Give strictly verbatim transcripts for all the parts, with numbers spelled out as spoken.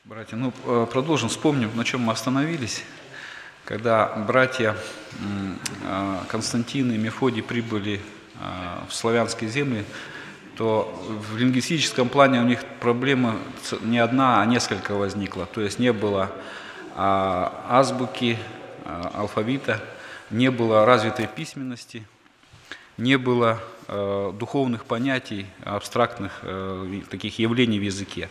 Братья, ну продолжим, вспомним, на чем мы остановились. Когда братья Константин и Мефодий прибыли в славянские земли, то в лингвистическом плане у них проблема не одна, а несколько возникла. То есть не было азбуки, алфавита, не было развитой письменности, не было духовных понятий, абстрактных таких явлений в языке.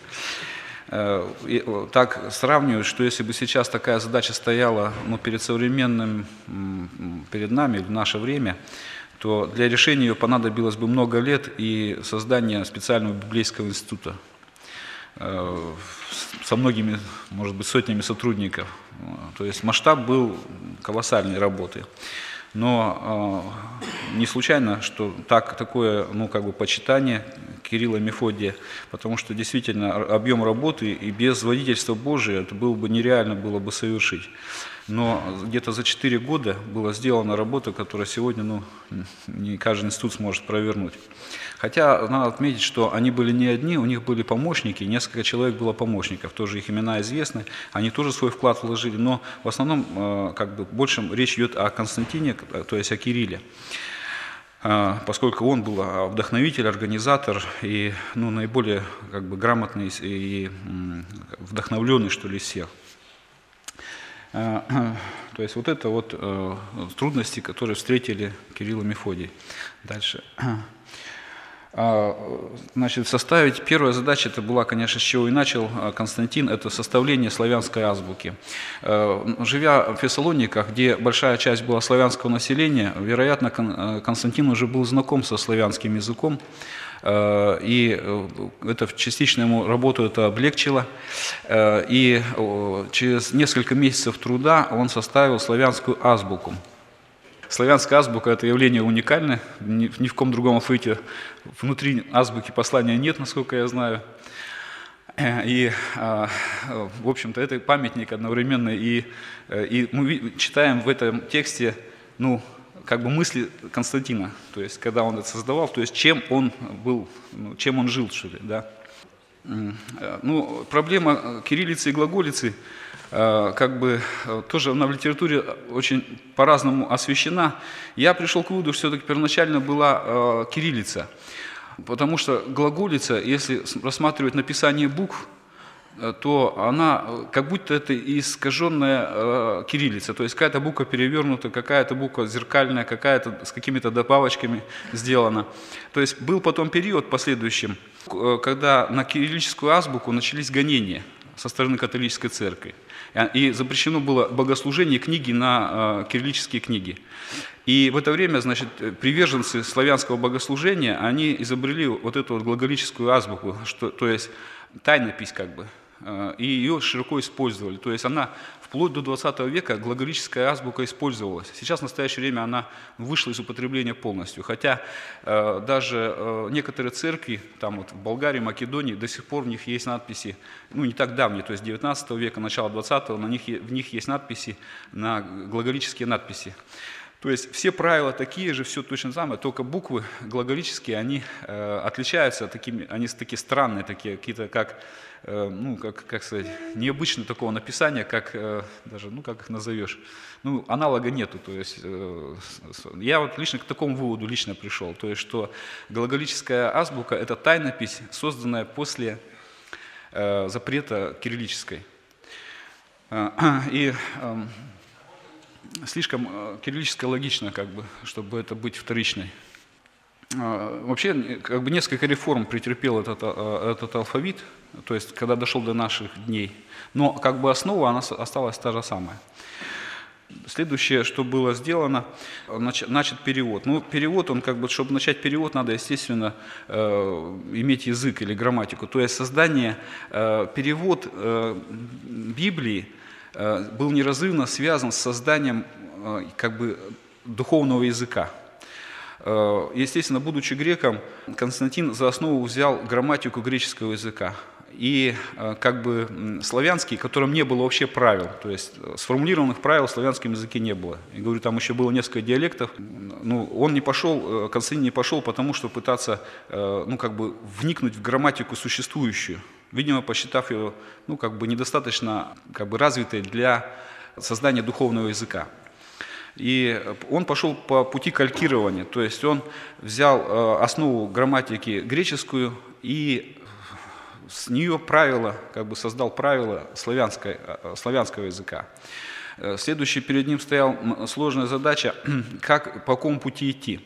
Так сравнивают, что если бы сейчас такая задача стояла ну, перед современным, перед нами в наше время, то для решения ее понадобилось бы много лет и создание специального библейского института со многими, может быть, сотнями сотрудников. То есть масштаб был колоссальной работы. Но э, не случайно, что так, такое ну, как бы почитание Кирилла и Мефодия, потому что действительно объем работы и без водительства Божия это было бы нереально было бы совершить. Но где-то за четыре года была сделана работа, которая сегодня ну, не каждый институт сможет провернуть. Хотя надо отметить, что они были не одни, у них были помощники, несколько человек было помощников, тоже их имена известны, они тоже свой вклад вложили, но в основном как бы, больше речь идет о Константине, то есть о Кирилле, поскольку он был вдохновитель, организатор и ну, наиболее как бы, грамотный и вдохновленный, что ли, из всех. То есть вот это вот э, трудности, которые встретили Кирилл и Мефодий. Дальше. Значит, составить, первая задача это была, конечно, с чего и начал Константин, это составление славянской азбуки. Живя в Фессалониках, где большая часть была славянского населения, вероятно, Константин уже был знаком со славянским языком, и это частично ему работу это облегчило. И через несколько месяцев труда он составил славянскую азбуку. Славянская азбука – это явление уникальное, ни, ни в ком другом алфавите внутри азбуки послания нет, насколько я знаю. И, в общем-то, это памятник одновременно, и, и мы читаем в этом тексте, ну, как бы мысли Константина, то есть, когда он это создавал, то есть, чем он был, чем он жил, что ли, да. Ну, проблема кириллицы и глаголицы, как бы тоже она в литературе очень по-разному освещена. Я пришел к выводу, что все-таки первоначально была кириллица, потому что глаголица, если рассматривать написание букв, то она как будто это искаженная кириллица, то есть какая-то буква перевернута, какая-то буква зеркальная, какая-то с какими-то добавочками сделана. То есть был потом период в последующем, когда на кириллическую азбуку начались гонения со стороны католической церкви. И запрещено было богослужение книги на кириллические книги. И в это время, значит, приверженцы славянского богослужения, они изобрели вот эту вот глаголическую азбуку, что, то есть тайнопись как бы, и ее широко использовали. То есть она вплоть до двадцатого века глаголическая азбука использовалась. Сейчас в настоящее время она вышла из употребления полностью. Хотя э, даже э, некоторые церкви, там вот в Болгарии, Македонии, до сих пор в них есть надписи, ну не так давние, то есть девятнадцатого века, начало двадцатого, на них, в них есть надписи, на глаголические надписи. То есть все правила такие же, все точно самое, только буквы глаголические, они э, отличаются, такими, они такие странные, такие какие-то как, э, ну, как, как сказать, необычное такого написания, как, э, даже, ну, как их назовешь, ну, аналога нету, то есть э, я вот лично к такому выводу лично пришел, то есть что глаголическая азбука – это тайнопись, созданная после э, запрета кириллической. И э, слишком кириллическое логично, как бы, чтобы это быть вторичной. Вообще, как бы несколько реформ претерпел этот, этот алфавит, то есть, когда дошел до наших дней, но как бы основа она осталась та же самая. Следующее, что было сделано, начат перевод. Ну, перевод, он как бы, чтобы начать перевод, надо, естественно, иметь язык или грамматику. То есть создание, перевод Библии был неразрывно связан с созданием как бы духовного языка. Естественно, будучи греком, Константин за основу взял грамматику греческого языка и как бы славянский, в котором не было вообще правил, то есть сформулированных правил в славянском языке не было. Я говорю, там еще было несколько диалектов. Ну, он не пошел, Константин не пошел, потому что пытаться, ну, как бы вникнуть в грамматику существующую. видимо, посчитав ее ну, как бы недостаточно как бы, развитой для создания духовного языка. И он пошел по пути калькирования, то есть он взял основу грамматики греческую и с нее правила, как бы создал правила славянского языка. Следующей перед ним стояла сложная задача, как, по какому пути идти.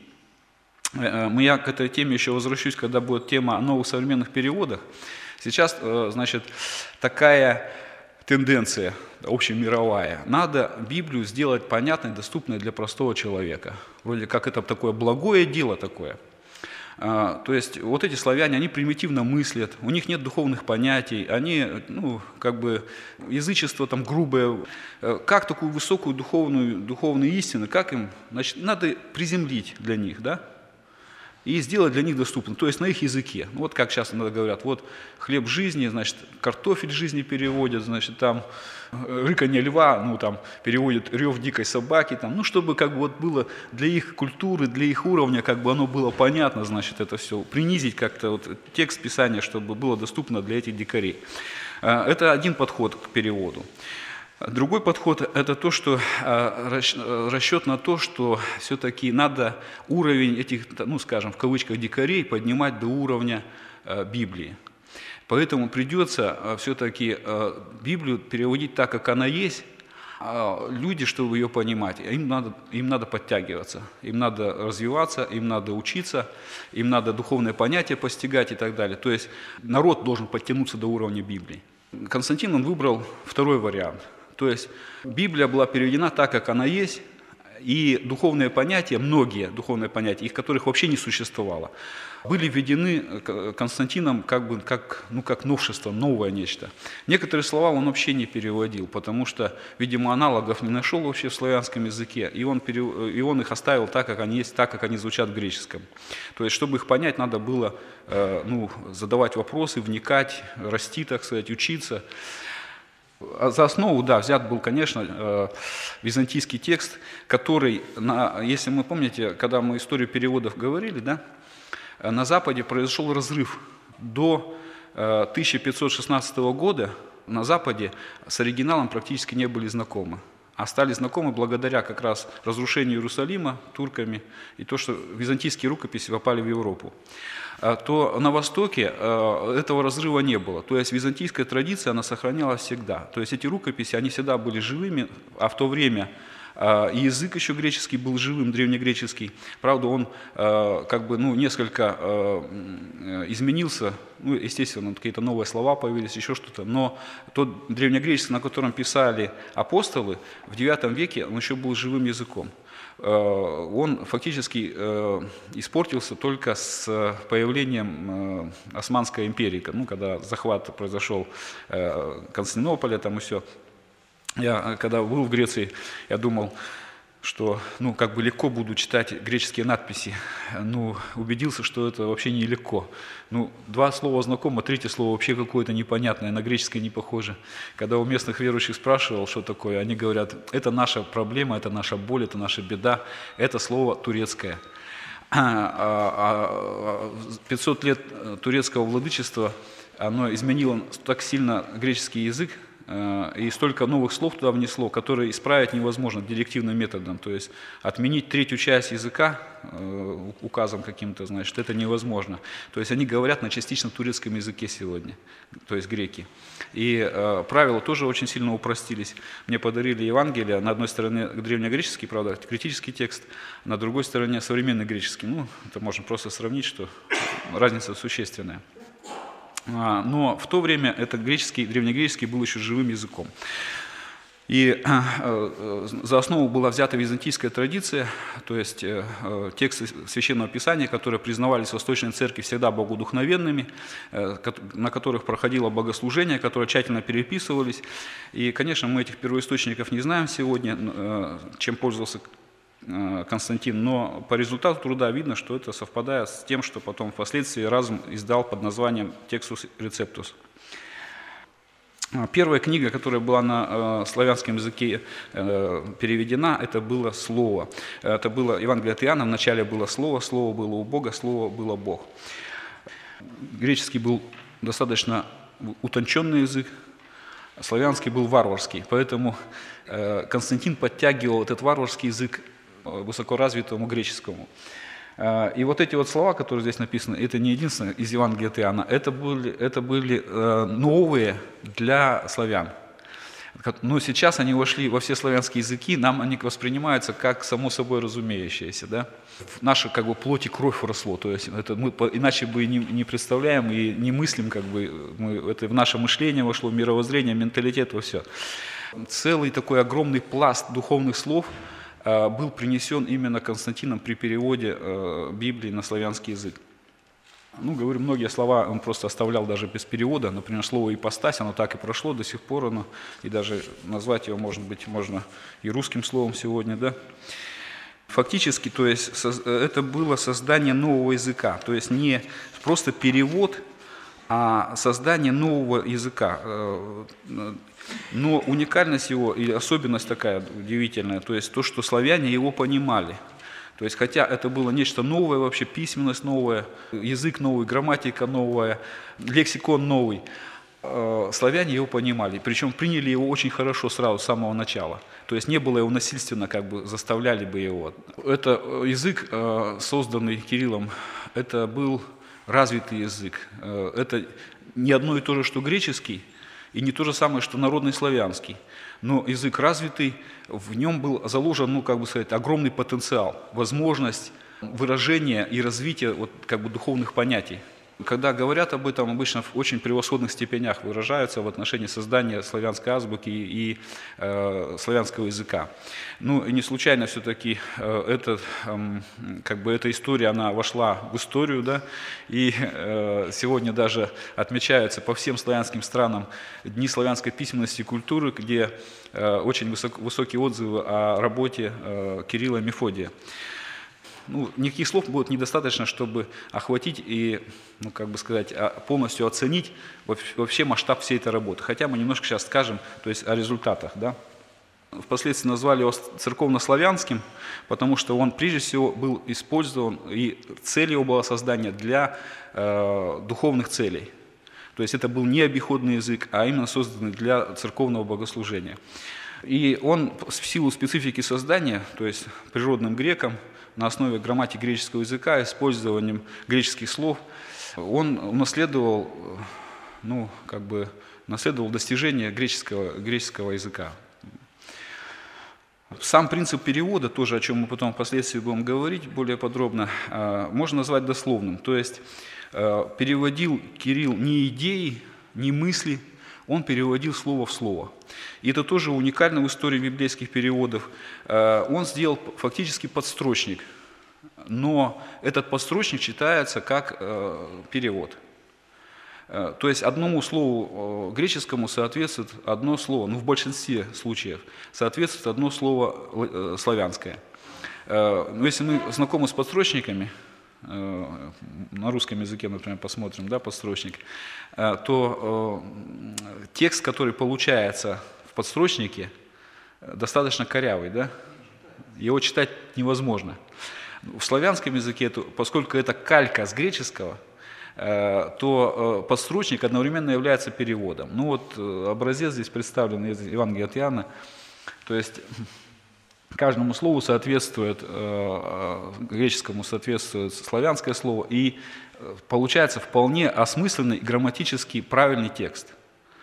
Я к этой теме еще возвращусь, когда будет тема о новых современных переводах. Сейчас, значит, такая тенденция общемировая. Надо Библию сделать понятной, доступной для простого человека. Вроде как это такое благое дело такое. То есть вот эти славяне, они примитивно мыслят, у них нет духовных понятий, они, ну, как бы, язычество там грубое. Как такую высокую духовную, духовную истину, как им, значит, надо приземлить для них, да? И сделать для них доступным, то есть на их языке. Вот как часто иногда говорят, вот хлеб жизни, значит, картофель жизни переводят, значит, там рыканье льва, ну, там, переводят рев дикой собаки, там, ну, чтобы как бы вот было для их культуры, для их уровня, как бы оно было понятно, значит, это все, принизить как-то вот текст Писания, чтобы было доступно для этих дикарей. Это один подход к переводу. Другой подход – это то, что расчет на то, что все-таки надо уровень этих, ну, скажем, в кавычках, дикарей поднимать до уровня Библии. Поэтому придется все-таки Библию переводить так, как она есть. Люди, чтобы ее понимать, им надо, им надо подтягиваться, им надо развиваться, им надо учиться, им надо духовное понятие постигать и так далее. То есть народ должен подтянуться до уровня Библии. Константин, он выбрал второй вариант. То есть Библия была переведена так, как она есть, и духовные понятия, многие духовные понятия, их которых вообще не существовало, были введены Константином как бы как, ну, как новшество, новое нечто. Некоторые слова он вообще не переводил, потому что, видимо, аналогов не нашел вообще в славянском языке, и он, перев... и он их оставил так, как они есть, так, как они звучат в греческом. То есть, чтобы их понять, надо было э, ну, задавать вопросы, вникать, расти, так сказать, учиться. За основу, да, взят был, конечно, византийский текст, который, если вы помните, когда мы историю переводов говорили, да, на Западе произошел разрыв. До тысяча пятьсот шестнадцатого года на Западе с оригиналом практически не были знакомы. А стали знакомы благодаря как раз разрушению Иерусалима турками и то, что византийские рукописи попали в Европу. То на Востоке этого разрыва не было. То есть византийская традиция, она сохранялась всегда. То есть эти рукописи, они всегда были живыми, а в то время и язык еще греческий был живым, древнегреческий. Правда, он как бы ну, несколько изменился, ну, естественно, какие-то новые слова появились, еще что-то. Но тот древнегреческий, на котором писали апостолы, в девятом веке он еще был живым языком. Он фактически испортился только с появлением Османской империи, ну, когда захват произошел Константинополя, там и все. Я, когда был в Греции, я думал, что ну, как бы легко буду читать греческие надписи. Ну, убедился, что это вообще нелегко. Ну, два слова знакомо, третье слово вообще какое-то непонятное, на греческое не похоже. Когда у местных верующих спрашивал, что такое, они говорят, это наша проблема, это наша боль, это наша беда, это слово турецкое. пятьсот лет турецкого владычества, оно изменило так сильно греческий язык, и столько новых слов туда внесло, которые исправить невозможно директивным методом. То есть отменить третью часть языка указом каким-то, значит, это невозможно. То есть они говорят на частично турецком языке сегодня, то есть греки. И э, правила тоже очень сильно упростились. Мне подарили Евангелие, на одной стороне древнегреческий, правда, критический текст, на другой стороне современный греческий. Ну, это можно просто сравнить, что разница существенная. Но в то время этот греческий, древнегреческий был еще живым языком. И за основу была взята византийская традиция, то есть тексты Священного Писания, которые признавались в Восточной Церкви всегда богодухновенными, на которых проходило богослужение, которые тщательно переписывались. И, конечно, мы этих первоисточников не знаем сегодня, чем пользовался Константин, но по результату труда видно, что это совпадает с тем, что потом впоследствии Разум издал под названием Textus Receptus. Первая книга, которая была на славянском языке переведена, это было Слово. Это было Евангелие от Иоанна, вначале было Слово, Слово было у Бога, Слово было Бог. Греческий был достаточно утонченный язык, славянский был варварский. Поэтому Константин подтягивал этот варварский язык высокоразвитому греческому. И вот эти вот слова, которые здесь написаны, это не единственное из Евангелия от Иоанна, это были, это были новые для славян. Но сейчас они вошли во все славянские языки, нам они воспринимаются как само собой разумеющееся. Да? В нашу как бы, плоть и кровь росло, то есть это мы иначе бы не, не представляем и не мыслим, как бы, мы, это в наше мышление вошло, в мировоззрение, менталитет, во все. Целый такой огромный пласт духовных слов был принесен именно Константином при переводе Библии на славянский язык. Ну, говорю, многие слова он просто оставлял даже без перевода. Например, слово «ипостась», оно так и прошло до сих пор, оно, и даже назвать его, может быть, можно и русским словом сегодня, да. Фактически, то есть, это было создание нового языка, то есть не просто перевод, а создание нового языка. Но уникальность его и особенность такая удивительная, то есть то, что славяне его понимали. То есть, хотя это было нечто новое вообще, письменность новая, язык новый, грамматика новая, лексикон новый, славяне его понимали, причем приняли его очень хорошо сразу, с самого начала. То есть не было его насильственно, как бы заставляли бы его. Это язык, созданный Кириллом, это был развитый язык. Это не одно и то же, что греческий, и не то же самое, что народный славянский. Но язык развитый, в нем был заложен, ну, как бы сказать, огромный потенциал, возможность выражения и развития вот, как бы, духовных понятий. Когда говорят об этом, обычно в очень превосходных степенях выражаются в отношении создания славянской азбуки и, и э, славянского языка. Ну, и не случайно все-таки э, это, э, как бы эта история, она вошла в историю, да, и э, сегодня даже отмечаются по всем славянским странам Дни славянской письменности и культуры, где э, очень высок, высокие отзывы о работе э, Кирилла и Мефодия. Ну, никаких слов будет недостаточно, чтобы охватить и, ну, как бы сказать, полностью оценить вообще масштаб всей этой работы. Хотя мы немножко сейчас скажем, то есть о результатах. Да? Впоследствии назвали его церковнославянским, потому что он прежде всего был использован, и цель его была создание для э, духовных целей. То есть это был не обиходный язык, а именно созданный для церковного богослужения. И он в силу специфики создания, то есть природным греком, на основе грамматики греческого языка, использованием греческих слов, он унаследовал, ну, как бы, наследовал достижения греческого, греческого языка. Сам принцип перевода, тоже о чем мы потом впоследствии будем говорить более подробно, можно назвать дословным. То есть переводил Кирилл не идеи, не мысли, он переводил слово в слово. И это тоже уникально в истории библейских переводов. Он сделал фактически подстрочник, но этот подстрочник читается как перевод. То есть одному слову греческому соответствует одно слово, ну в большинстве случаев соответствует одно слово славянское. Но если мы знакомы с подстрочниками, на русском языке, например, посмотрим, да, подстрочник, то э, текст, который получается в подстрочнике, достаточно корявый, да? Его читать невозможно. В славянском языке, поскольку это калька с греческого, э, то э, подстрочник одновременно является переводом. Ну вот э, образец здесь представлен из Евангелия от Иоанна, то есть каждому слову соответствует, греческому соответствует славянское слово, и получается вполне осмысленный, грамматически правильный текст.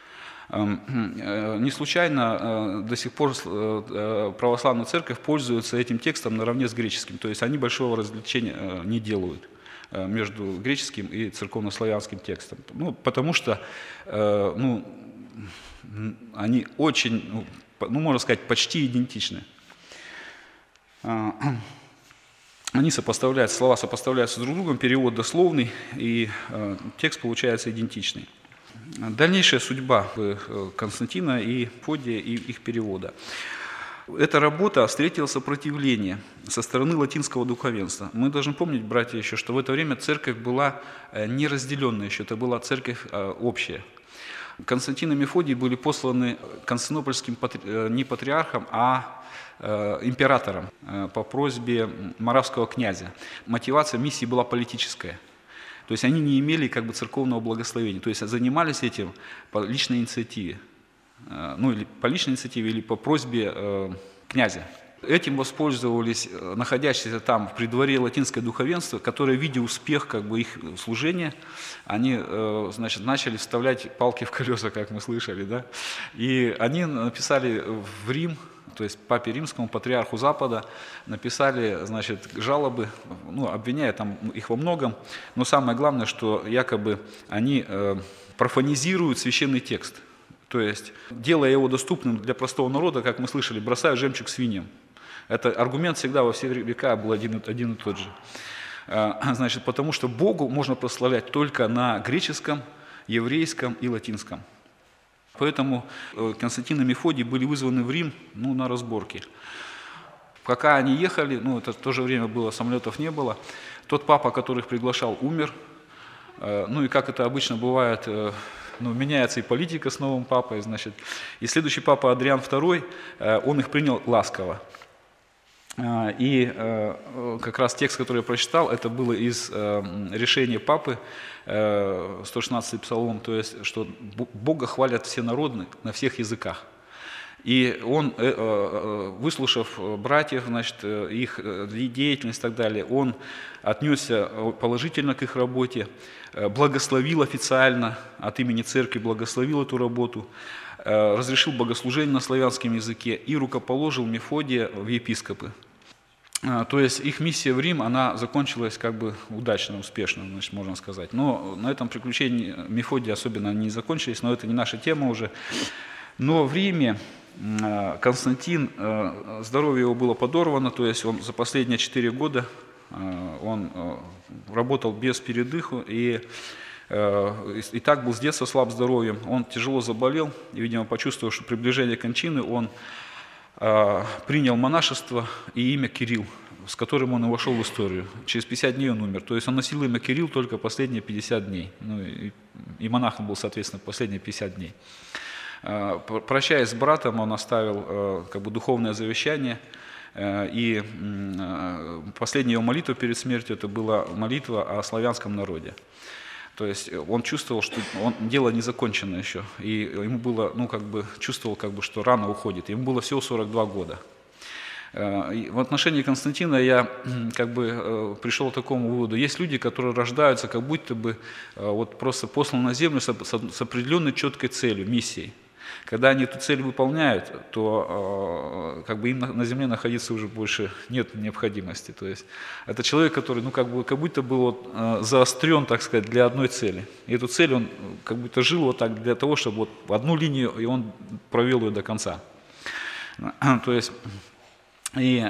Не случайно до сих пор православная церковь пользуется этим текстом наравне с греческим, то есть они большого различия не делают между греческим и церковнославянским текстом. Ну, потому что ну, они очень, ну, можно сказать, почти идентичны. Они сопоставляются, слова сопоставляются друг с другом, перевод дословный, и э, текст получается идентичный. Дальнейшая судьба Константина и Мефодия и их перевода. Эта работа встретила сопротивление со стороны латинского духовенства. Мы должны помнить, братья, еще, что в это время церковь была не разделенная еще, это была церковь общая. Константин и Мефодий были посланы константинопольским не патриархом, а императором по просьбе моравского князя. Мотивация миссии была политическая. То есть они не имели как бы церковного благословения, то есть занимались этим по личной инициативе, ну или по личной инициативе, или по просьбе э, князя. Этим воспользовались находящиеся там при дворе латинское духовенство, которое, видя успех как бы их служения, они э, значит, начали вставлять палки в колеса, как мы слышали, да? И они написали в Рим, то есть папе римскому, патриарху Запада, написали, значит, жалобы, ну, обвиняя там их во многом, но самое главное, что якобы они э, профанизируют священный текст, то есть делая его доступным для простого народа, как мы слышали, бросая жемчуг свиньям. Это аргумент всегда во все века был один, один и тот же. Значит, потому что Богу можно прославлять только на греческом, еврейском и латинском. Поэтому Константин и Мефодий были вызваны в Рим, ну, на разборки. Пока они ехали, ну, это в то же время было, самолетов не было, тот папа, который их приглашал, умер. Ну и как это обычно бывает, ну, меняется и политика с новым папой, значит. И следующий папа Адриан второй, он их принял ласково. И как раз текст, который я прочитал, это было из решения папы, сто шестнадцатый псалом, то есть, что Бога хвалят все народы на всех языках. И он, выслушав братьев, значит, их деятельность и так далее, он отнесся положительно к их работе, благословил официально от имени церкви, благословил эту работу, разрешил богослужение на славянском языке и рукоположил Мефодия в епископы. То есть их миссия в Рим, она закончилась как бы удачно, успешно, значит, можно сказать. Но на этом приключении Мефодия особенно не закончились, но это не наша тема уже. Но в Риме Константин, здоровье его было подорвано, то есть он за последние четыре года он работал без передыху и, и так был с детства слаб здоровьем. Он тяжело заболел и, видимо, почувствовав, что приближение кончины, он принял монашество и имя Кирилл, с которым он и вошел в историю. Через пятьдесят дней он умер. То есть он носил имя Кирилл только последние пятьдесят дней. Ну, и, и монахом был, соответственно, последние пятьдесят дней. Прощаясь с братом, он оставил как бы духовное завещание. И последняя его молитва перед смертью, это была молитва о славянском народе. То есть он чувствовал, что он, дело не закончено еще, и ему было, ну, как бы, чувствовал, как бы, что рано уходит. Ему было всего сорок два года. И в отношении Константина я, как бы, пришел к такому выводу. Есть люди, которые рождаются, как будто бы вот просто посланы на землю с, с определенной четкой целью, миссией. Когда они эту цель выполняют, то как бы им на земле находиться уже больше нет необходимости. То есть это человек, который, ну, как бы, как будто бы вот заострен, так сказать, для одной цели. И эту цель он как будто жил вот так для того, чтобы вот в одну линию, и он провел ее до конца. То есть и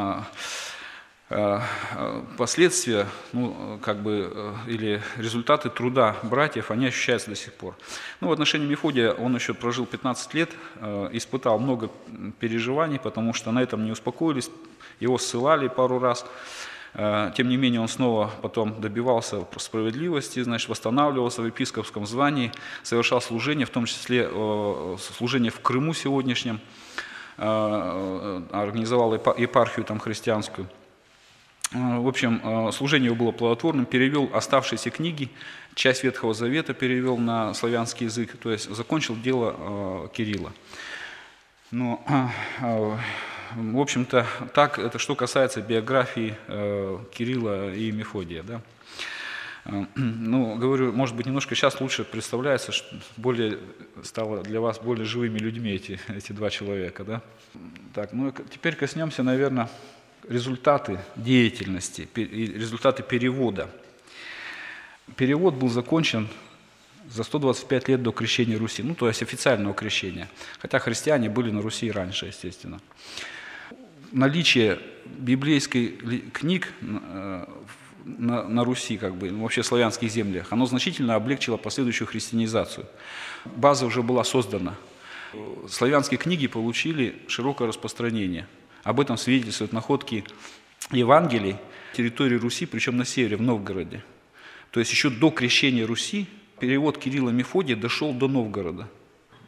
последствия, ну, как бы, или результаты труда братьев, они ощущаются до сих пор. Ну, в отношении Мефодия он еще прожил пятнадцать лет, испытал много переживаний, потому что на этом не успокоились, его ссылали пару раз. Тем не менее, он снова потом добивался справедливости, значит, восстанавливался в епископском звании, совершал служение, в том числе служение в Крыму сегодняшнем, организовал епархию там христианскую. В общем, служение его было плодотворным, перевел оставшиеся книги, часть Ветхого Завета перевел на славянский язык, то есть закончил дело Кирилла. Ну, в общем-то, так, это что касается биографии Кирилла и Мефодия. Да? Ну, говорю, может быть, немножко сейчас лучше представляется, что более стало для вас более живыми людьми эти, эти два человека. Да? Так, ну, теперь коснемся, наверное, результаты деятельности, результаты перевода. Перевод был закончен за сто двадцать пять лет до крещения Руси, ну, то есть официального крещения, хотя христиане были на Руси раньше, естественно. Наличие библейских книг на, на Руси, как бы, вообще в славянских землях, оно значительно облегчило последующую христианизацию. База уже была создана. Славянские книги получили широкое распространение. Об этом свидетельствуют находки Евангелий на территории Руси, причем на севере, в Новгороде. То есть еще до крещения Руси перевод Кирилла и Мефодия дошел до Новгорода.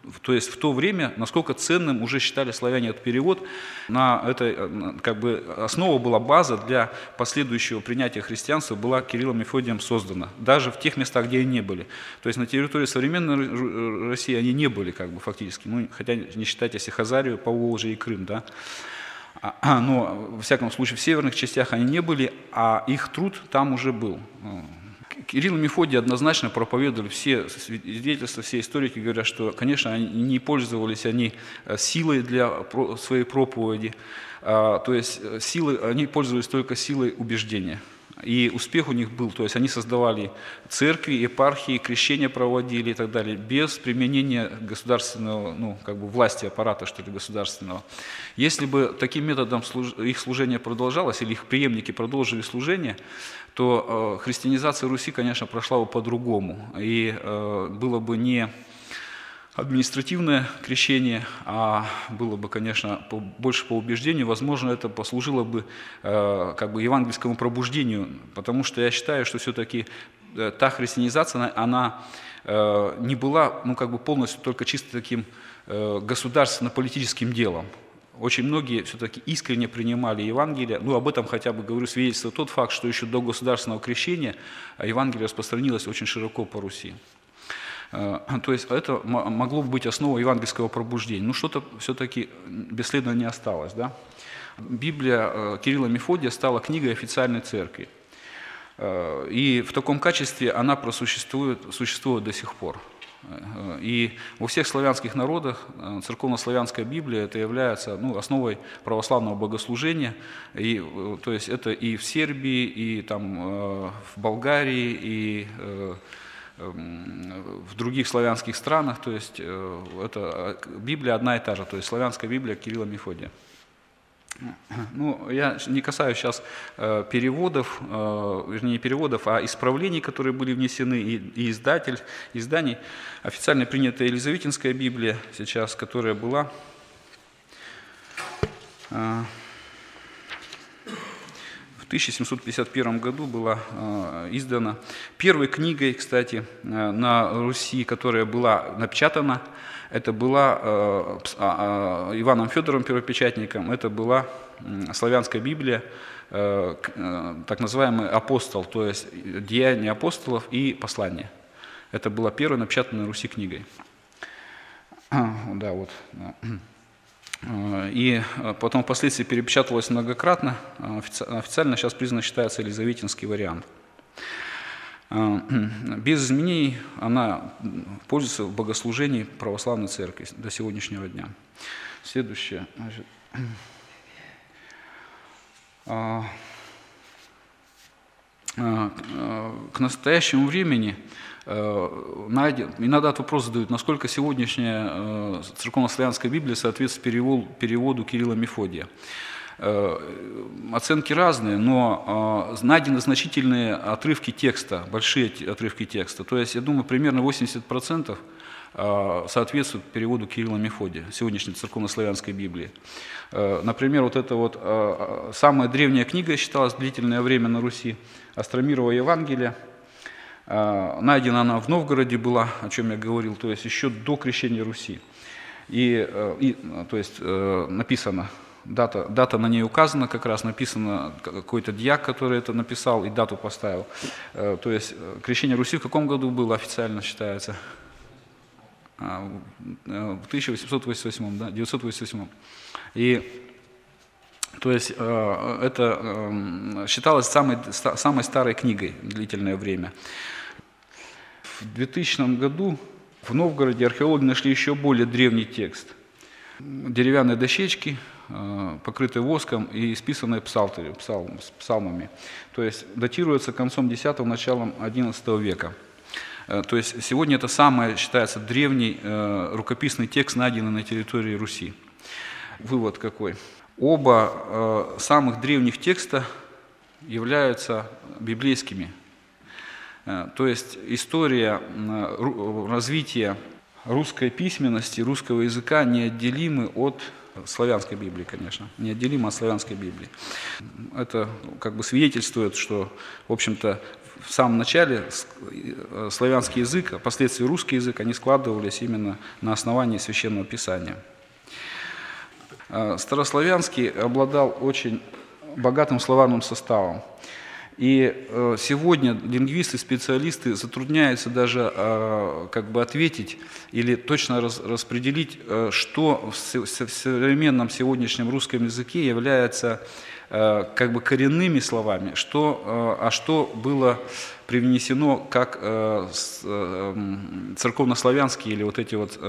То есть в то время, насколько ценным уже считали славяне этот перевод, на это как бы основа была, база для последующего принятия христианства была Кириллом и Мефодием создана, даже в тех местах, где они не были. То есть на территории современной России они не были как бы фактически, ну, хотя не считать, если Хазарию, Поволжье и Крым, да. Но, во всяком случае, в северных частях они не были, а их труд там уже был. Кирилл и Мефодий однозначно проповедовали, все свидетельства, все историки говорят, что, конечно, они не пользовались они силой для своей проповеди, то есть силой, они пользовались только силой убеждения. И успех у них был, то есть они создавали церкви, епархии, крещения проводили и так далее, без применения государственного, ну, как бы власти, аппарата, что ли, государственного. Если бы таким методом их служение продолжалось, или их преемники продолжили служение, то христианизация Руси, конечно, прошла бы по-другому, и было бы не административное крещение, а было бы, конечно, больше по убеждению, возможно, это послужило бы э, как бы евангельскому пробуждению, потому что я считаю, что все-таки э, та христианизация, она э, не была, ну, как бы полностью только чисто таким э, государственно-политическим делом. Очень многие все-таки искренне принимали Евангелие, ну, об этом хотя бы, говорю, свидетельствует тот факт, что еще до государственного крещения Евангелие распространилось очень широко по Руси. То есть это могло быть основой евангельского пробуждения. Но что-то все-таки бесследно не осталось. Да? Библия Кирилла и Мефодия стала книгой официальной церкви. И в таком качестве она просуществует, существует до сих пор. И во всех славянских народах церковно-славянская Библия это является, ну, основой православного богослужения. И, то есть это и в Сербии, и там, в Болгарии, и в других славянских странах, то есть это Библия одна и та же, то есть славянская Библия Кирилла и Мефодия. Ну, я не касаюсь сейчас переводов, вернее, не переводов, а исправлений, которые были внесены, и, и издатель, изданий. Официально принятая Елизаветинская Библия сейчас, которая была в тысяча семьсот пятьдесят первом году была э, издана. Первой книгой, кстати, э, на Руси, которая была напечатана, это была э, э, Иваном Федоровым, первопечатником, это была э, славянская Библия, э, э, так называемый апостол, то есть деяния апостолов и послания. Это была первая напечатанная на Руси книгой. Да, вот. И потом впоследствии перепечатывалось многократно, официально сейчас признан считается елизаветинский вариант. Без изменений она пользуется в богослужении православной церкви до сегодняшнего дня. Следующее. Значит, к настоящему времени иногда вопрос задают, насколько сегодняшняя церковно-славянская Библия соответствует переводу, переводу Кирилла и Мефодия. Оценки разные, но найдены значительные отрывки текста, большие отрывки текста. То есть, я думаю, примерно восемьдесят процентов соответствует переводу Кирилла и Мефодия, сегодняшней церковно-славянской Библии. Например, вот эта вот самая древняя книга считалась длительное время на Руси, Остромирово Евангелие. Найдена она в Новгороде была, о чем я говорил, то есть еще до крещения Руси. И, и то есть написано, дата, дата на ней указана, как раз написано какой-то дьяк, который это написал и дату поставил. То есть крещение Руси в каком году было официально считается? В тысяча восемьсот восемьдесят восьмом, да, девятьсот восемьдесят восьмом. И то есть это считалось самой, самой старой книгой длительное время. В двухтысячном году в Новгороде археологи нашли еще более древний текст. Деревянные дощечки, покрытые воском и исписанные псалтырем, псалм, с псалмами. То есть датируется концом десятого, началом одиннадцатого века. То есть сегодня это самый, считается, древний рукописный текст, найденный на территории Руси. Вывод какой? Оба самых древних текста являются библейскими. То есть история развития русской письменности, русского языка неотделимы от славянской Библии, конечно, неотделимы от славянской Библии. Это как бы свидетельствует, что, в общем-то, в самом начале славянский язык, а впоследствии русский язык, они складывались именно на основании Священного Писания. Старославянский обладал очень богатым словарным составом. И сегодня лингвисты, специалисты затрудняются даже как бы ответить или точно распределить, что в современном сегодняшнем русском языке является как бы коренными словами, что, а что было привнесено как церковнославянские или вот эти вот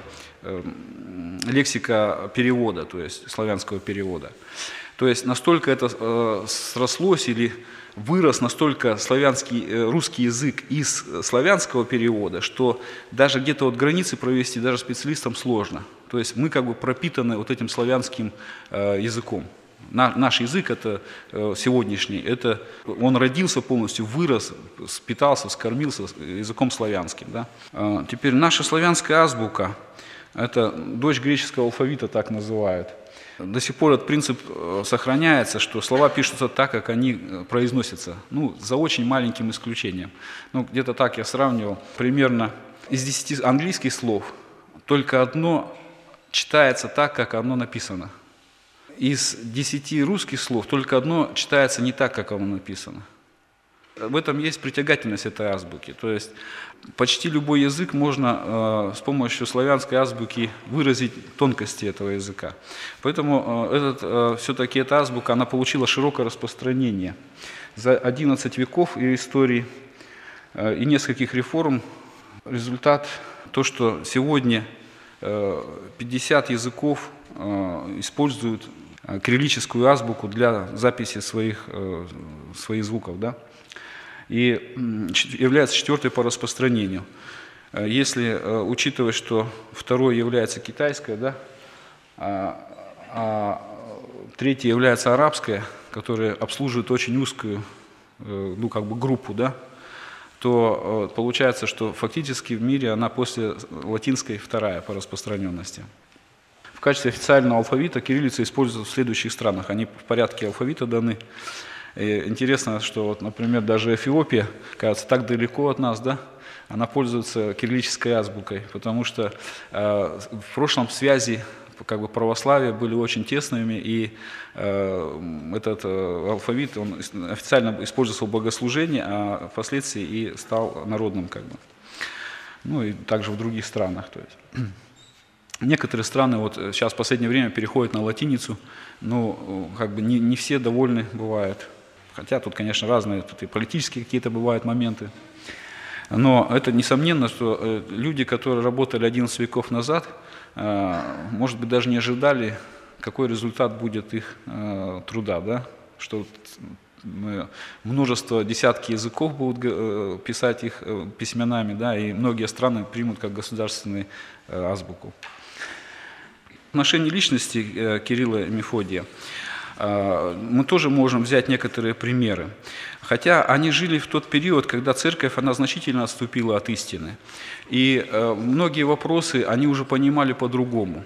лексика перевода, то есть славянского перевода. То есть настолько это срослось или вырос настолько славянский, русский язык из славянского перевода, что даже где-то вот границы провести даже специалистам сложно. То есть мы как бы пропитаны вот этим славянским языком. Наш язык это сегодняшний, это он родился полностью, вырос, питался, скормился языком славянским. Да? Теперь наша славянская азбука, это дочь греческого алфавита, так называют. До сих пор этот принцип сохраняется, что слова пишутся так, как они произносятся, ну, за очень маленьким исключением. Ну, где-то так я сравнивал, примерно из десяти английских слов только одно читается так, как оно написано. Из десяти русских слов только одно читается не так, как оно написано. В этом есть притягательность этой азбуки. То есть почти любой язык можно э, с помощью славянской азбуки выразить тонкости этого языка. Поэтому э, этот, э, все-таки эта азбука она получила широкое распространение. За одиннадцать веков ее истории э, и нескольких реформ результат то, что сегодня э, пятьдесят языков э, используют кириллическую азбуку для записи своих, э, своих звуков. Да? И является четвертой по распространению. Если учитывать, что второй является китайская, да, а, а третья является арабская, которая обслуживает очень узкую ну, как бы группу, да, то получается, что фактически в мире она после латинской вторая по распространенности. В качестве официального алфавита кириллица используется в следующих странах. Они в порядке алфавита даны. И интересно, что, вот, например, даже Эфиопия, кажется, так далеко от нас, да, она пользуется кириллической азбукой, потому что э, в прошлом связи как бы, православия были очень тесными, и э, этот э, алфавит он официально использовался в богослужении, а впоследствии и стал народным. Как бы. Ну и также в других странах. То есть. Некоторые страны вот сейчас в последнее время переходят на латиницу, но как бы не, не все довольны бывают. Хотя тут, конечно, разные, тут и политические какие-то бывают моменты. Но это несомненно, что люди, которые работали одиннадцать веков назад, может быть, даже не ожидали, какой результат будет их труда. Да? Что множество, десятки языков будут писать их письменами, да? И многие страны примут как государственную азбуку. В отношении личности Кирилла и Мефодия мы тоже можем взять некоторые примеры. Хотя они жили в тот период, когда церковь она значительно отступила от истины. И многие вопросы они уже понимали по-другому.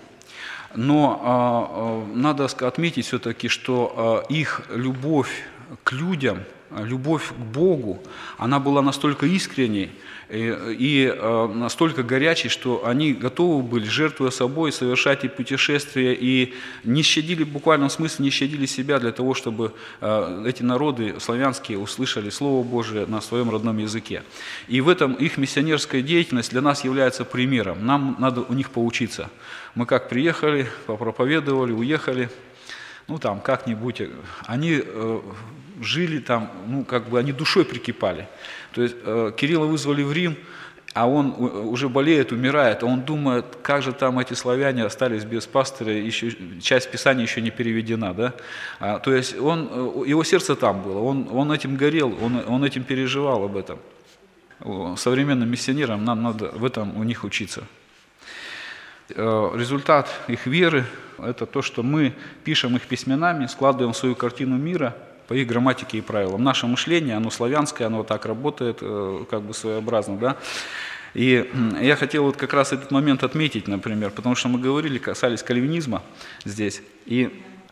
Но надо отметить все-таки, что их любовь к людям, любовь к Богу, она была настолько искренней и настолько горячей, что они готовы были, жертвуя собой, совершать и путешествия, и не щадили, в буквальном смысле, не щадили себя для того, чтобы эти народы славянские услышали Слово Божие на своем родном языке. И в этом их миссионерская деятельность для нас является примером. Нам надо у них поучиться. Мы как приехали, попроповедовали, уехали, ну там как-нибудь, они э, жили там, ну как бы они душой прикипали. То есть э, Кирилла вызвали в Рим, а он уже болеет, умирает, а он думает, как же там эти славяне остались без пастыря, еще, часть Писания еще не переведена. Да? А, то есть он, его сердце там было, он, он этим горел, он, он этим переживал об этом. Современным миссионерам нам надо в этом у них учиться. Результат их веры – это то, что мы пишем их письменами, складываем свою картину мира по их грамматике и правилам. Наше мышление, оно славянское, оно так работает, как бы своеобразно. Да? И я хотел вот как раз этот момент отметить, например, потому что мы говорили, касались кальвинизма здесь. И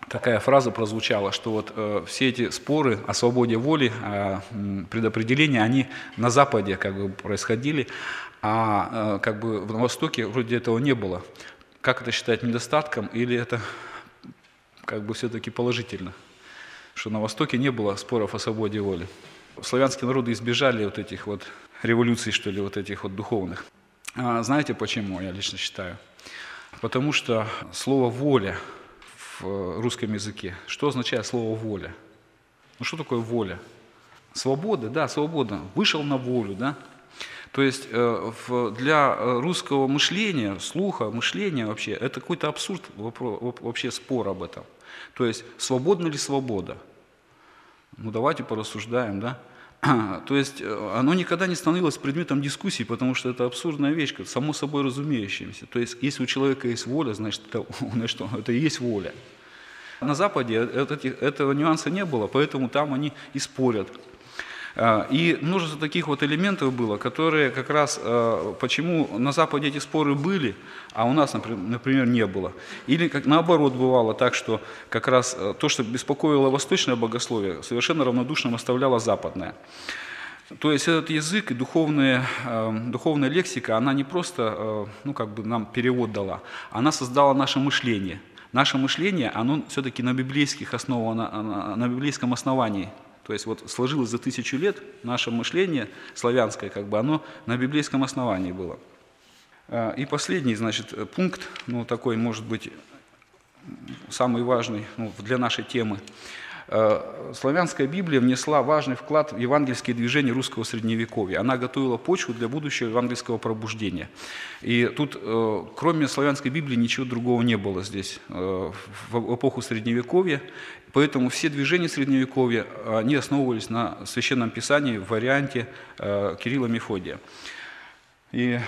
такая фраза прозвучала, что вот э, все эти споры о свободе воли, о предопределении, они на Западе как бы происходили, а э, как бы на Востоке вроде этого не было. Как это считать недостатком или это как бы все-таки положительно, что на Востоке не было споров о свободе воли? Славянские народы избежали вот этих вот революций, что ли, вот этих вот духовных. А знаете почему, я лично считаю? Потому что слово «воля» в русском языке, что означает слово «воля»? Ну что такое воля? Свобода, да, свобода. Вышел на волю, да? То есть для русского мышления, слуха, мышления вообще, это какой-то абсурд, вообще спор об этом. То есть свободна ли свобода? Ну давайте порассуждаем, да? То есть оно никогда не становилось предметом дискуссии, потому что это абсурдная вещь, само собой разумеющаяся. То есть если у человека есть воля, значит это, значит, это и есть воля. На Западе этого нюанса не было, поэтому там они и спорят. И множество таких вот элементов было, которые как раз, почему на Западе эти споры были, а у нас, например, не было. Или как наоборот бывало так, что как раз то, что беспокоило восточное богословие, совершенно равнодушным оставляло западное. То есть этот язык и духовная, духовная лексика, она не просто, ну, как бы нам перевод дала, она создала наше мышление. Наше мышление, оно все-таки на библейских основах, на, на библейском основании. То есть вот сложилось за тысячу лет наше мышление славянское, как бы оно на библейском основании было. И последний, значит, пункт, ну такой, может быть, самый важный, ну, для нашей темы. Славянская Библия внесла важный вклад в евангельские движения русского средневековья. Она готовила почву для будущего евангельского пробуждения. И тут, кроме славянской Библии, ничего другого не было здесь в эпоху средневековья. Поэтому все движения средневековья, они основывались на Священном Писании в варианте Кирилла и Мефодия. И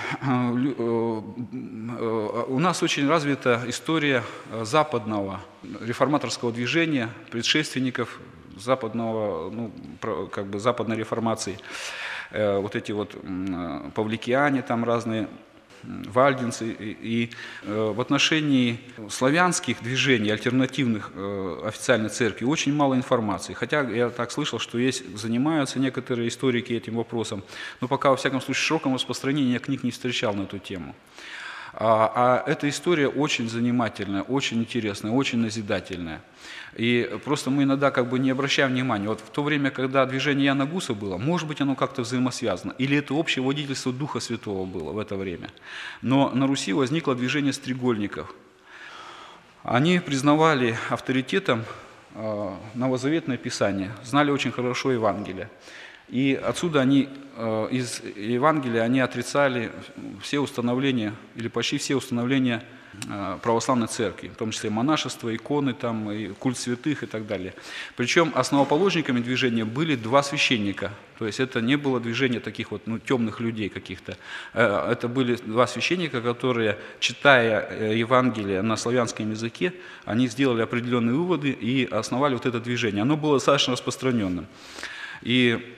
у нас очень развита история западного реформаторского движения, предшественников западного, ну, как бы западной реформации. Вот эти вот павликиане там разные, вальдинцы. И в отношении славянских движений, альтернативных официальной церкви, очень мало информации. Хотя я так слышал, что есть, занимаются некоторые историки этим вопросом, но пока, во всяком случае, в широком распространении я книг не встречал на эту тему. А, а эта история очень занимательная, очень интересная, очень назидательная. И просто мы иногда как бы не обращаем внимания. Вот в то время, когда движение Яна Гуса было, может быть, оно как-то взаимосвязано, или это общее водительство Духа Святого было в это время. Но на Руси возникло движение стрегольников. Они признавали авторитетом э, новозаветное Писание, знали очень хорошо Евангелие. И отсюда они, из Евангелия, они отрицали все установления, или почти все установления православной церкви, в том числе монашество, иконы, там, и культ святых и так далее. Причем основоположниками движения были два священника, то есть это не было движение таких вот, ну, темных людей каких-то. Это были два священника, которые, читая Евангелие на славянском языке, они сделали определенные выводы и основали вот это движение. Оно было достаточно распространенным. И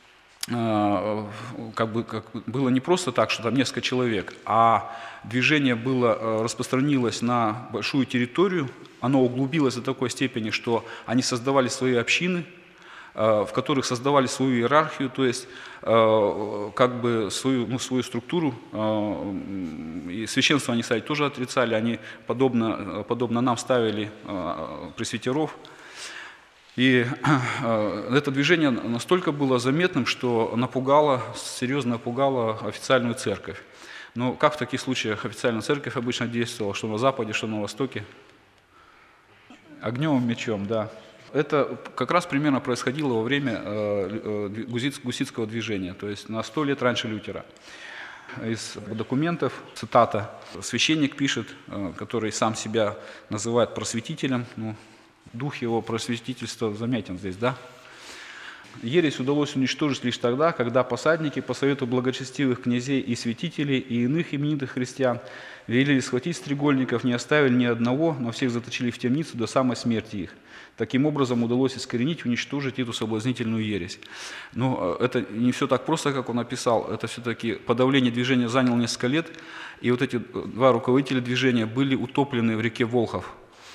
как бы, как, было не просто так, что там несколько человек, а движение было, распространилось на большую территорию, оно углубилось до такой степени, что они создавали свои общины, в которых создавали свою иерархию, то есть как бы свою, ну, свою структуру. И священство они, кстати, тоже отрицали, они подобно, подобно нам ставили пресвитеров. И это движение настолько было заметным, что напугало, серьезно напугало официальную церковь. Но как в таких случаях официальная церковь обычно действовала, что на Западе, что на Востоке? Огнем и мечом, да. Это как раз примерно происходило во время гуситского движения, то есть на сто лет раньше Лютера. Из документов, цитата, священник пишет, который сам себя называет просветителем, ну, дух его просветительства заметен здесь, да? Ересь удалось уничтожить лишь тогда, когда посадники по совету благочестивых князей и святителей и иных именитых христиан велели схватить стрегольников, не оставили ни одного, но всех заточили в темницу до самой смерти их. Таким образом удалось искоренить, уничтожить эту соблазнительную ересь. Но это не все так просто, как он описал. Это все-таки подавление движения заняло несколько лет, и вот эти два руководителя движения были утоплены в реке Волхов.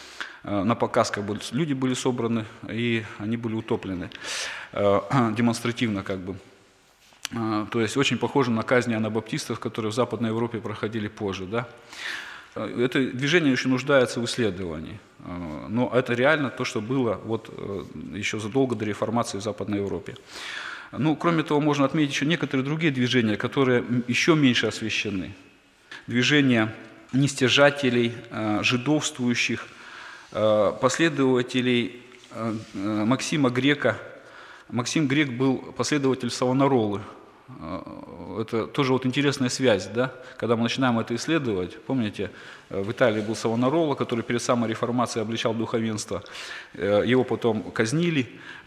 на показ как бы люди были собраны, и они были утоплены демонстративно как бы. То есть очень похоже на казни анабаптистов, которые в Западной Европе проходили позже. Да? Это движение еще нуждается в исследовании, но это реально то, что было вот еще задолго до реформации в Западной Европе. Ну, кроме того, можно отметить еще некоторые другие движения, которые еще меньше освещены. Движения нестяжателей, жидовствующих, последователей Максима Грека. Максим Грек был последователь Савонаролы. Это тоже вот интересная связь, да? Когда мы начинаем это исследовать. Помните, в Италии был Савонарола, который перед самой реформацией обличал духовенство. Его потом казнили.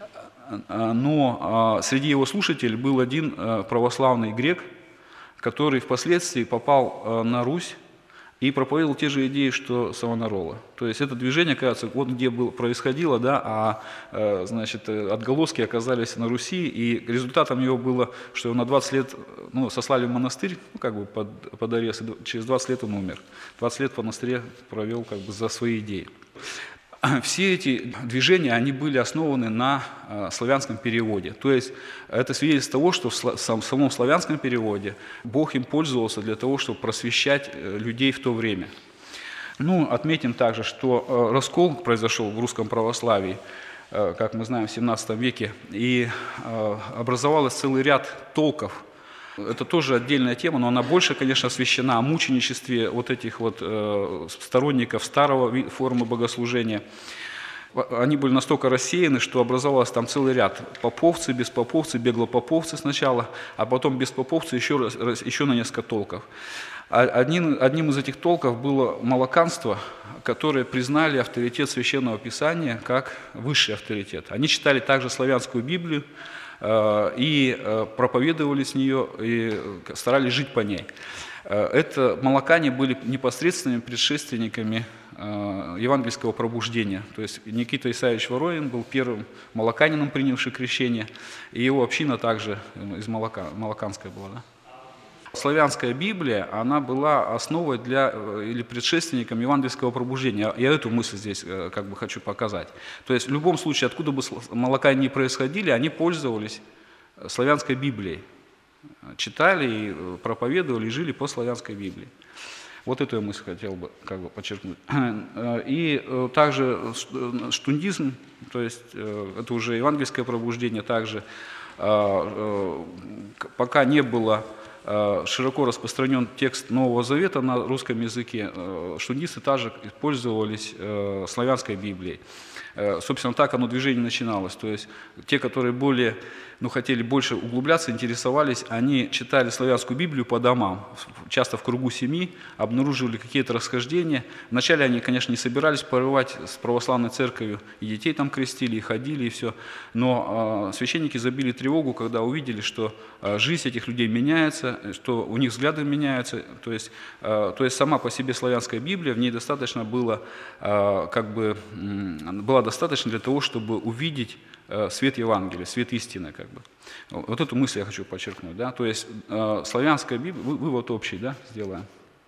Но среди его слушателей был один православный грек, который впоследствии попал на Русь и проповедовал те же идеи, что Савонарола. То есть это движение, кажется, вот где было, происходило, да, а значит, отголоски оказались на Руси, и результатом его было, что его на двадцать лет ну, сослали в монастырь, ну, как бы под, под арест, и через двадцать лет он умер. двадцать лет в монастыре провел как бы за свои идеи. Все эти движения, они были основаны на э, славянском переводе. То есть это свидетельство того, что в, в самом славянском переводе Бог им пользовался для того, чтобы просвещать э, людей в то время. Ну, отметим также, что э, раскол произошел в русском православии, э, как мы знаем, в семнадцатом веке, и э, образовалось целый ряд толков. Это тоже отдельная тема, но она больше, конечно, освещена о мученичестве вот этих вот э, сторонников старого формы богослужения. Они были настолько рассеяны, что образовался там целый ряд поповцы, беспоповцы, беглопоповцы сначала, а потом беспоповцы еще, раз, еще на несколько толков. Одним, одним из этих толков было молоканство, которые признали авторитет Священного Писания как высший авторитет. Они читали также славянскую Библию, и проповедовали с нее, и старались жить по ней. Это молокане были непосредственными предшественниками евангельского пробуждения. То есть Никита Исаевич Воронин был первым молоканином, принявший крещение, и его община также из молока, молоканская была. Да? Славянская Библия, она была основой для, или предшественником евангельского пробуждения. Я эту мысль здесь как бы хочу показать. То есть в любом случае, откуда бы молокане ни происходили, они пользовались славянской Библией. Читали, и проповедовали, и жили по славянской Библии. Вот эту я мысль хотел бы как бы подчеркнуть. И также штундизм, то есть это уже евангельское пробуждение, также пока не было широко распространен текст Нового Завета на русском языке, штундисты также пользовались славянской Библией. Собственно, так оно движение начиналось. То есть те, которые более, ну, хотели больше углубляться, интересовались, они читали славянскую Библию по домам, часто в кругу семьи, обнаруживали какие-то расхождения. Вначале они, конечно, не собирались порывать с православной церковью, и детей там крестили, и ходили, и все. Но э, священники забили тревогу, когда увидели, что э, жизнь этих людей меняется, что у них взгляды меняются. То есть, э, то есть сама по себе славянская Библия, в ней достаточно было, э, как бы, э, была достаточно для того, чтобы увидеть э, свет Евангелия, свет истины. Как бы. Вот эту мысль я хочу подчеркнуть. Да? То есть э, славянская Библия, вы, вывод общий, да, сделаем.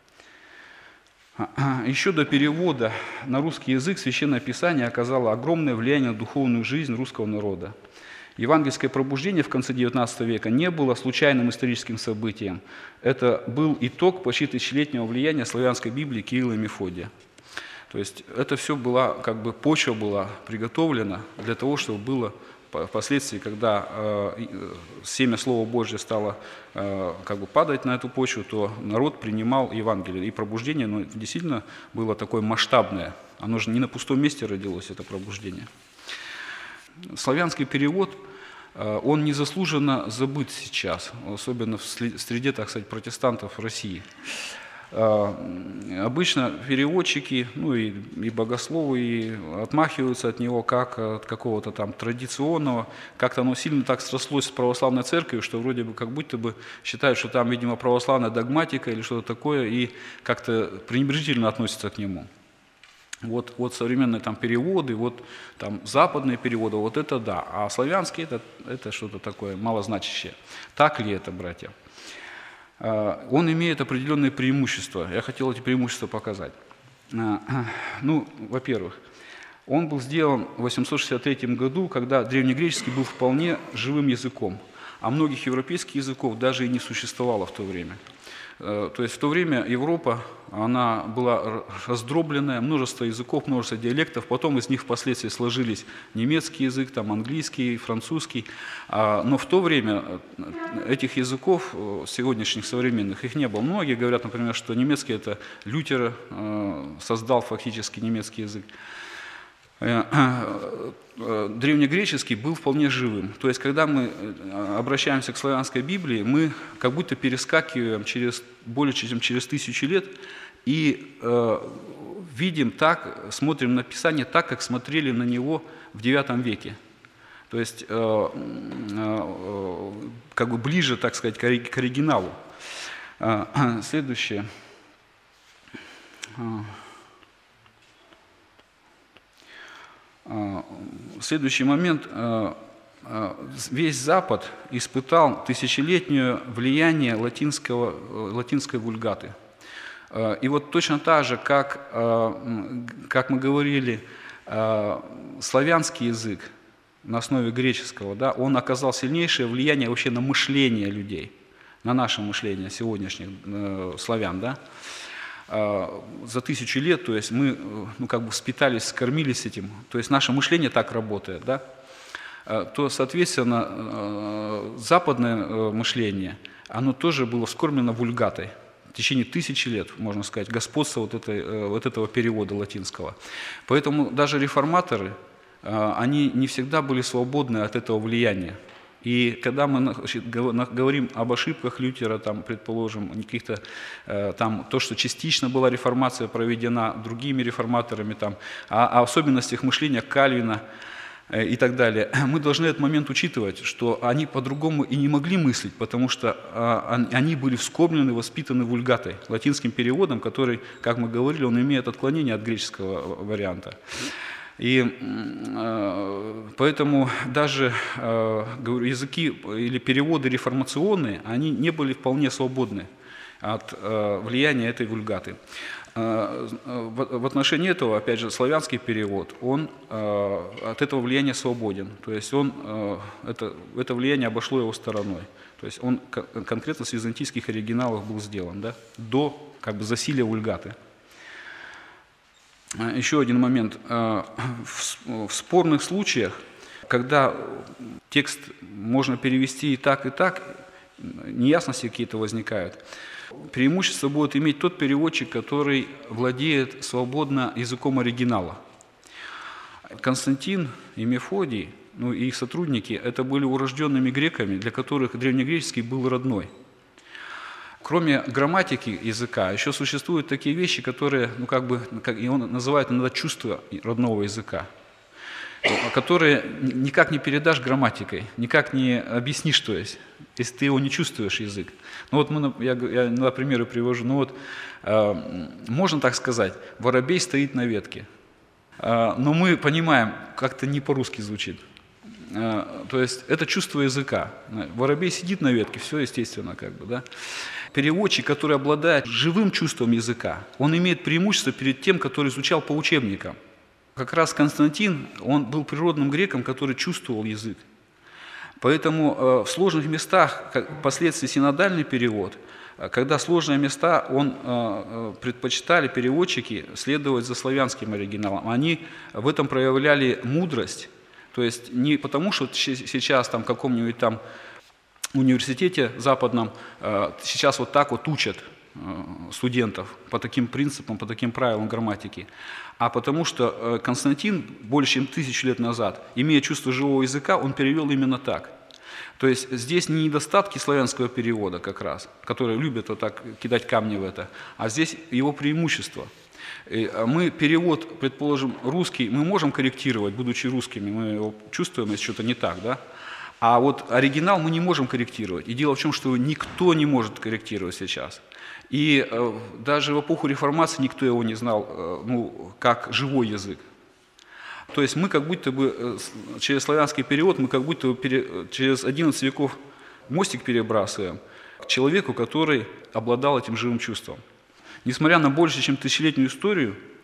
Еще до перевода на русский язык Священное Писание оказало огромное влияние на духовную жизнь русского народа. Евангельское пробуждение в конце девятнадцатого века не было случайным историческим событием. Это был итог почти тысячелетнего влияния славянской Библии Кирилла и Мефодия. То есть это все была, как бы почва была приготовлена для того, чтобы было впоследствии, когда э, семя Слова Божьего стало э, как бы падать на эту почву, то народ принимал Евангелие. И пробуждение, ну, действительно было такое масштабное. Оно же не на пустом месте родилось, это пробуждение. Славянский перевод, э, он незаслуженно забыт сейчас, особенно в среде, так сказать, протестантов России. Обычно переводчики, ну и, и богословы и отмахиваются от него как от какого-то там традиционного, как-то оно сильно так срослось с православной церковью, что вроде бы как будто бы считают, что там, видимо, православная догматика или что-то такое, и как-то пренебрежительно относятся к нему. Вот, вот современные там переводы, вот там западные переводы, вот это да, а славянский это, это что-то такое малозначащее. Так ли это, братья? Он имеет определенные преимущества. Я хотел эти преимущества показать. Ну, во-первых, Он был сделан в восемьсот шестьдесят третьем году, когда древнегреческий был вполне живым языком, а многих европейских языков даже и не существовало в то время. То есть в то время Европа, она была раздробленная, множество языков, множество диалектов, потом из них впоследствии сложились немецкий язык, там, английский, французский, но в то время этих языков, сегодняшних современных, их не было. Многие говорят, например, что немецкий – это Лютер создал фактически немецкий язык. Древнегреческий был вполне живым. То есть, когда мы обращаемся к славянской Библии, мы как будто перескакиваем через, более чем через тысячу лет и э, видим так, смотрим на Писание так, как смотрели на него в девятом веке. То есть, э, э, как бы ближе, так сказать, к оригиналу. Э, следующее. Следующий момент. Весь Запад испытал тысячелетнее влияние латинского, латинской вульгаты. И вот точно так же, как, как мы говорили, славянский язык на основе греческого, да, он оказал сильнейшее влияние вообще на мышление людей, на наше мышление сегодняшних славян, да. За тысячу лет, то есть мы, ну, как бы впитались, скормились этим, то есть наше мышление так работает, да, то, соответственно, западное мышление, оно тоже было вскормлено вульгатой в течение тысячи лет, можно сказать, господства вот, этой, вот этого перевода латинского. Поэтому даже реформаторы, они не всегда были свободны от этого влияния. И когда мы, значит, говорим об ошибках Лютера, там, предположим, каких-то, там, то, что частично была реформация проведена другими реформаторами, там, о, о особенностях мышления Кальвина и так далее, мы должны этот момент учитывать, что они по-другому и не могли мыслить, потому что они были вскормлены, воспитаны вульгатой, латинским переводом, который, как мы говорили, он имеет отклонение от греческого варианта. И э, поэтому даже э, говорю, языки или переводы реформационные, они не были вполне свободны от э, влияния этой вульгаты. Э, в, в отношении этого, опять же, славянский перевод, он э, от этого влияния свободен. То есть он, э, это, это влияние обошло его стороной. То есть он конкретно с византийских оригиналов был сделан, да, до как бы засилия вульгаты. Еще один момент. В спорных случаях, когда текст можно перевести и так, и так, неясности какие-то возникают, преимущество будет иметь тот переводчик, который владеет свободно языком оригинала. Константин и Мефодий, ну и их сотрудники, это были урожденными греками, для которых древнегреческий был родной. Кроме грамматики языка, еще существуют такие вещи, которые, ну как бы, как его называют иногда чувства родного языка, которые никак не передашь грамматикой, никак не объяснишь, то есть, если ты его не чувствуешь, язык. Ну вот мы, я, я на примеры привожу, ну вот, э, можно так сказать, воробей стоит на ветке, э, но мы понимаем, как-то не по-русски звучит. То есть это чувство языка. Воробей сидит на ветке, все естественно, как бы, да. Переводчик, который обладает живым чувством языка, он имеет преимущество перед тем, который изучал по учебникам. Как раз Константин, он был природным греком, который чувствовал язык. Поэтому в сложных местах, впоследствии синодальный перевод, когда сложные места, он предпочитали переводчики следовать за славянским оригиналом. Они в этом проявляли мудрость. То есть не потому, что сейчас там в каком-нибудь там университете западном сейчас вот так вот учат студентов по таким принципам, по таким правилам грамматики, а потому что Константин больше чем тысячу лет назад, имея чувство живого языка, он перевел именно так. То есть здесь не недостатки славянского перевода как раз, которые любят вот так кидать камни в это, а здесь его преимущество. Мы перевод, предположим, русский, мы можем корректировать, будучи русскими, мы его чувствуем, если что-то не так, да? А вот оригинал мы не можем корректировать. И дело в том, что никто не может корректировать сейчас. И э, даже в эпоху реформации никто его не знал, э, ну, как живой язык. То есть мы как будто бы э, через славянский перевод, мы как будто бы пере, через одиннадцать веков мостик перебрасываем к человеку, который обладал этим живым чувством. Несмотря на больше чем тысячелетнюю историю,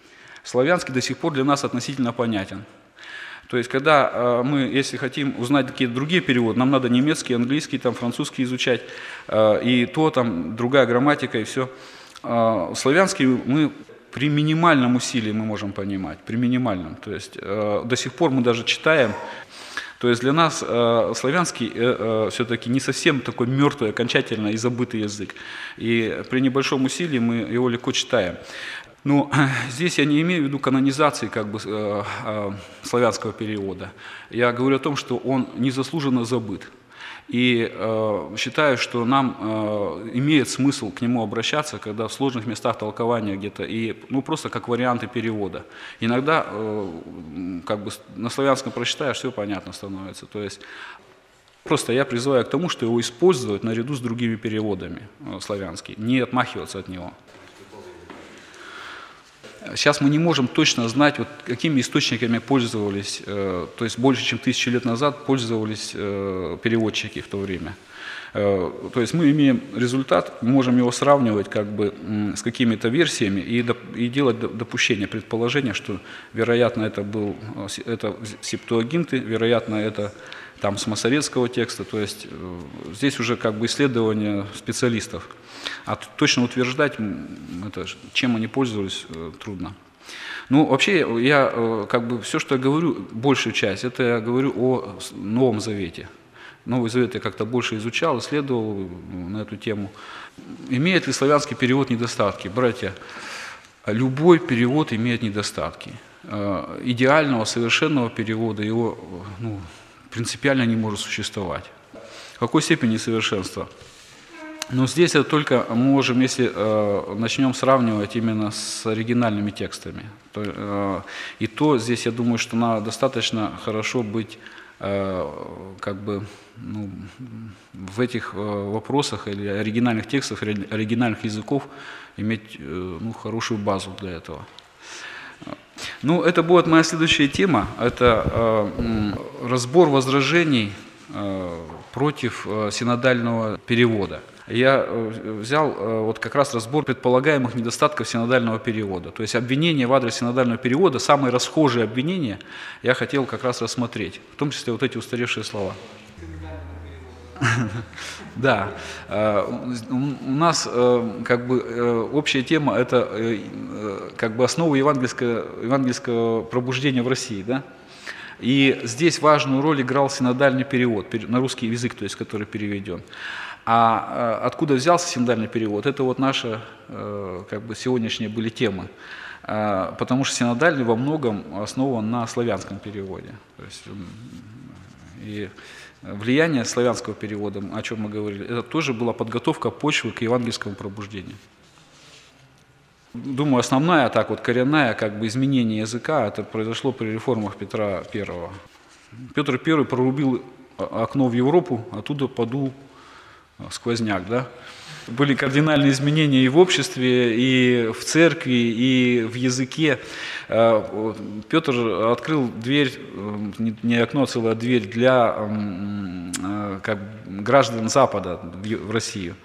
Славянский до сих пор для нас относительно понятен. То есть, когда мы, если хотим узнать какие-то другие переводы, нам надо немецкий, английский, там, французский изучать, и то, там, другая грамматика, и все. Славянский мы при минимальном усилии мы можем понимать, при минимальном. То есть, до сих пор мы даже читаем. То есть, для нас славянский все-таки не совсем такой мертвый, окончательно и забытый язык. И при небольшом усилии мы его легко читаем. Но здесь я не имею в виду канонизации как бы, э, э, славянского перевода. Я говорю о том, что он незаслуженно забыт. И э, считаю, что нам э, имеет смысл к нему обращаться, когда в сложных местах толкования где-то, и, ну, просто как варианты перевода. Иногда э, как бы на славянском прочитаешь, все понятно становится. То есть, просто я призываю к тому, что его использовать наряду с другими переводами э, славянский, не отмахиваться от него. Сейчас мы не можем точно знать, вот, какими источниками пользовались, э, то есть больше, чем тысячи лет назад пользовались э, переводчики в то время. Э, то есть мы имеем результат, можем его сравнивать как бы, м, с какими-то версиями и, доп, и делать допущение, предположение, что, вероятно, это был это септуагинты, вероятно, это там, с масоретского текста. То есть э, здесь уже как бы исследования специалистов. А точно утверждать, это, чем они пользовались, трудно. Ну, вообще, я как бы все, что я говорю, большую часть, это я говорю о Новом Завете. Новый Завет я как-то больше изучал, исследовал на эту тему. Имеет ли славянский перевод недостатки? Братья, любой перевод имеет недостатки. Идеального, совершенного перевода его, ну, принципиально не может существовать. В какой степени совершенства? Но здесь это только можем, если э, начнем сравнивать именно с оригинальными текстами. То, э, и то здесь, я думаю, что надо достаточно хорошо быть э, как бы, ну, в этих э, вопросах или оригинальных текстах, или оригинальных языков иметь э, ну, хорошую базу для этого. Ну, это будет моя следующая тема. Это э, разбор возражений э, против э, синодального перевода. Я взял вот как раз разбор предполагаемых недостатков синодального перевода. То есть обвинения в адрес синодального перевода, самые расхожие обвинения, я хотел как раз рассмотреть, в том числе вот эти устаревшие слова. Да, у нас как бы общая тема – это как бы основа евангельского, евангельского пробуждения в России, да? И здесь важную роль играл синодальный перевод, на русский язык, то есть который переведен. А откуда взялся синодальный перевод? Это вот наши как бы, сегодняшние были темы. Потому что синодальный во многом основан на славянском переводе. То есть, и влияние славянского перевода, о чем мы говорили, это тоже была подготовка почвы к евангельскому пробуждению. Думаю, основная, так вот, коренная как бы, изменение языка, это произошло при реформах Петра Первого. Петр Первый прорубил окно в Европу, оттуда подул сквозняк, да? Были кардинальные изменения и в обществе, и в церкви, и в языке. Петр открыл дверь, не окно, а целая дверь для как, граждан Запада в Россию.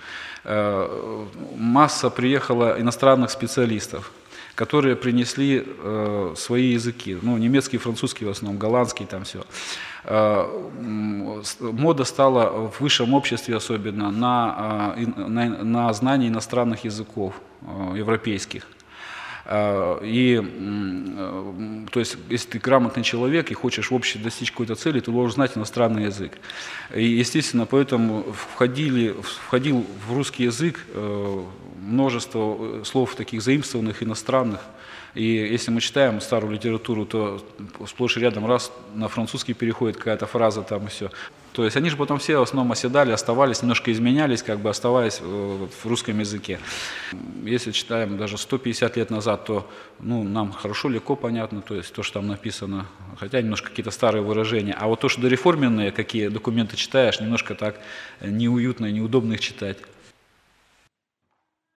Масса приехала иностранных специалистов, которые принесли э, свои языки, ну, немецкий, французский в основном, голландский, там все. Э, мода стала в высшем обществе особенно на, э, на, на знание иностранных языков, э, европейских. Э, и, э, то есть, если ты грамотный человек и хочешь в обществе достичь какой-то цели, ты должен знать иностранный язык. И, естественно, поэтому входили, входил в русский язык э, множество слов таких заимствованных, иностранных. И если мы читаем старую литературу, то сплошь и рядом раз на французский переходит какая-то фраза там и все. То есть они же потом все в основном оседали, оставались, немножко изменялись, как бы оставаясь в русском языке. Если читаем даже сто пятьдесят лет назад, то ну, нам хорошо, легко понятно, то есть то, что там написано, хотя немножко какие-то старые выражения. А вот то, что дореформенные, какие документы читаешь, немножко так неуютно и неудобно их читать.